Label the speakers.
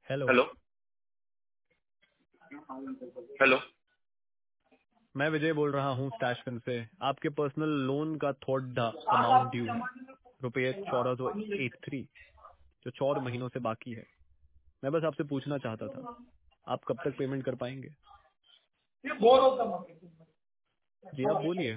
Speaker 1: Hello.
Speaker 2: Hello. Hello.
Speaker 1: मैं विजय बोल रहा हूँ स्टैश फिन से। आपके पर्सनल लोन का थोड़ा अमाउंट ड्यू है, ₹1483, जो 4 महीनों से बाकी है। मैं बस आपसे पूछना चाहता था, आप कब तक पेमेंट कर पाएंगे? जी आप बोलिए।